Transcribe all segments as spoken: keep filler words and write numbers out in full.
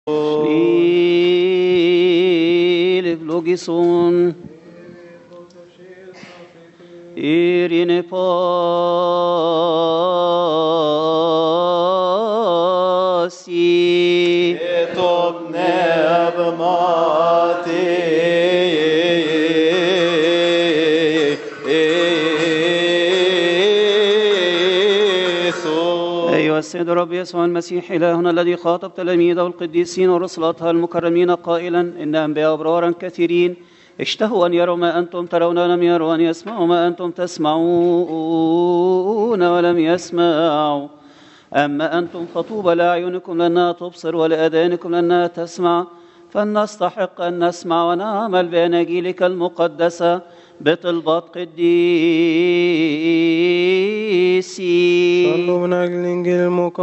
Logison Irine pasi Etob nebmati أيها السيد رب يسوع المسيح إلهنا الذي خاطب تلاميذه القديسين ورسلاتها المكرمين قائلا إن أنبياء أبرارا كثيرين اشتهوا أن يروا ما أنتم ترون ولم يروا، أن يسمعوا ما أنتم تسمعون ولم يسمعوا. أما أنتم فطوبى لأعينكم لأنها تبصر ولآذانكم لأنها تسمع، فلنستحق أن نسمع ونعمل بأناجيلك المقدسة بطلبات قديسي. صلوا من أجل الإنجيل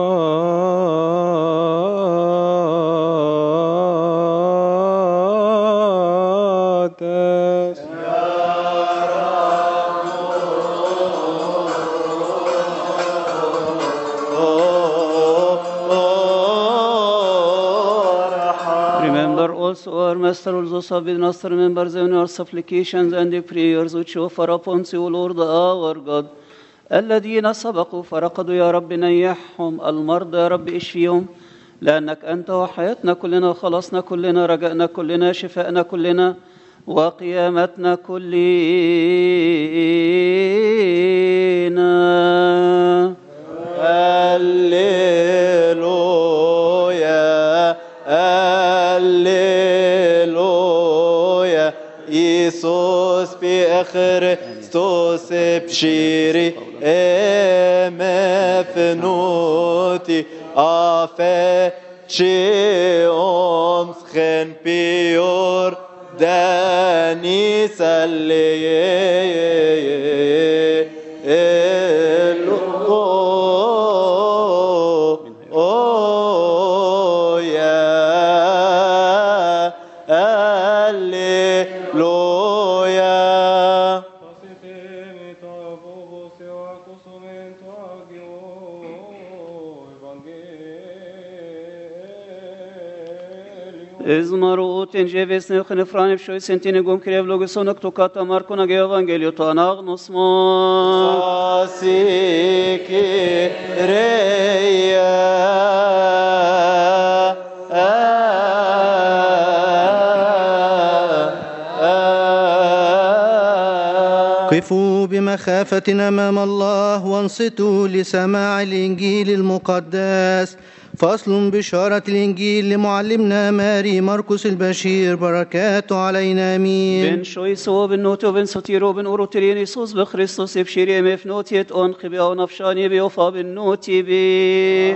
المقدس. Remember also our Master also with us, remember them in our supplications and the prayers which we offer upon you, O Lord our God. الذين سبقوا فرقدوا يا رب نيحهم، المرضى يا رب اشفيهم، لأنك أنت وحياتنا كلنا وخلاصنا كلنا، رجائنا كلنا، شفائنا كلنا، وقيامتنا كلنا. هللويا هللويا يسوس بخريستوس بشيري مفنوتي آفه شيوم سخن بيور داني سلي Izmaru tenjeves ne khnefrani vshoj sentine gum krev logosonak tokata markona ge evangelio to anagnosmo. Asiki reya قفوا بمخافة أمام الله وانصتوا لسماع الإنجيل المقدس. فصل بشارة الإنجيل لمعلمنا ماري مرقس البشير، بركاته علينا آمين. بن شويسو بن نوتو بن سوتيرو بن أوروترين يسوس بخريستوس بشيري مفنوتيت أنقبي أو نفشاني بيوفا بن نوتي بي.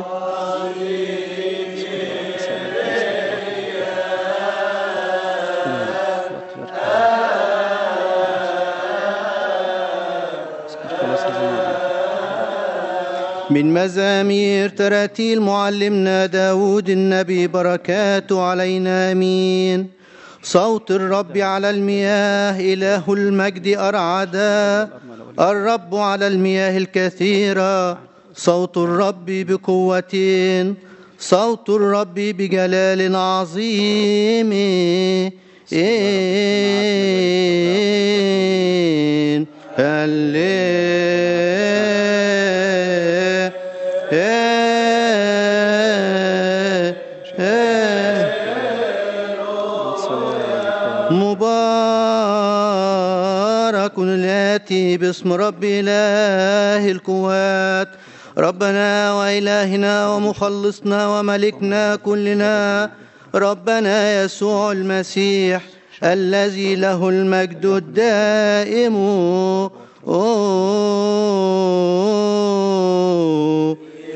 من مزامير تراتيل معلمنا داود النبي، بركاته علينا آمين. صوت الرب على المياه، إله المجد أرعدا، الرب على المياه الكثيرة. صوت الرب بقوة، صوت الرب بجلال عظيم. هللويا مبارك الآتي باسم رب إله القوات، ربنا وإلهنا ومخلصنا وملكنا كلنا، ربنا يسوع المسيح الذي له المجد الدائم. أوه.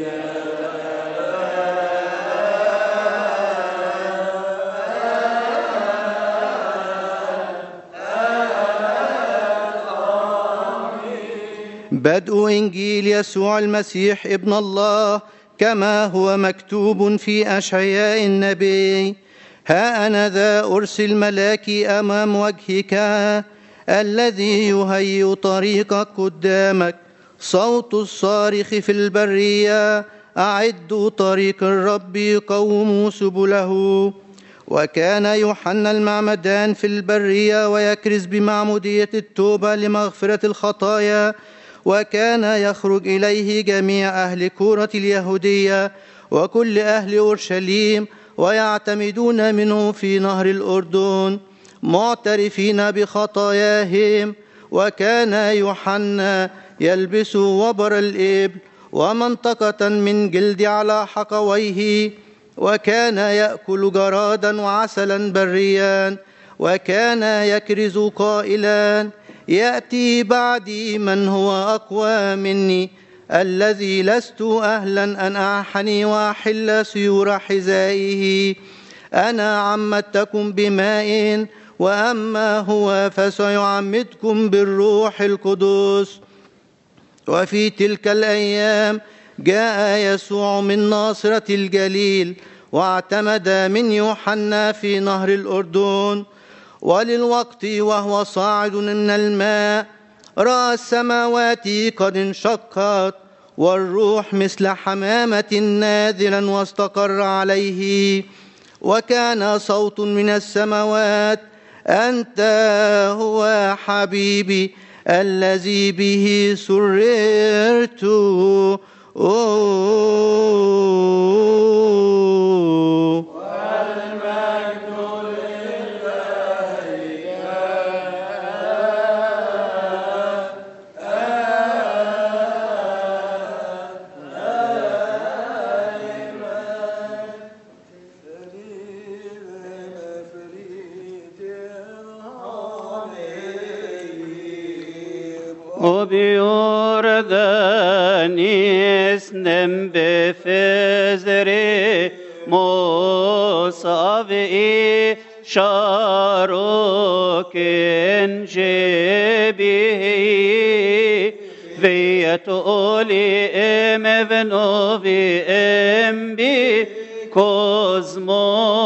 بدء إنجيل يسوع المسيح ابن الله كما هو مكتوب في أشعياء النبي. ها أنا ذا أرسل ملاكي أمام وجهك الذي يهيئ طريقك قدامك. صوت الصارخ في البرية، أعدوا طريق الرب، قوموا سبله. وكان يوحنا المعمدان في البرية ويكرز بمعمودية التوبة لمغفرة الخطايا، وكان يخرج إليه جميع أهل كورة اليهودية وكل أهل أورشليم ويعتمدون منه في نهر الأردن معترفين بخطاياهم. وكان يوحنا يلبس وبر الإبل ومنطقة من جلد على حقويه، وكان يأكل جرادا وعسلا بريا، وكان يكرز قائلا: يأتي بعدي من هو أقوى مني، الذي لست أهلا أن أنحني وأحل سيور حذائه. أنا عمدتكم بماء، وأما هو فسيعمدكم بالروح القدس. وفي تلك الأيام جاء يسوع من ناصرة الجليل واعتمد من يوحنا في نهر الأردن. وللوقت وهو صاعد من الماء رأى السماوات قد انشقت والروح مثل حمامة نازلا واستقر عليه، وكان صوت من السماوات: أنت هو حبيبي الذي به سررت. وبيوردانيس نمبفزري مصابئي شاروكن جبيه فيتولي ام ابنو في ام بي كوزمو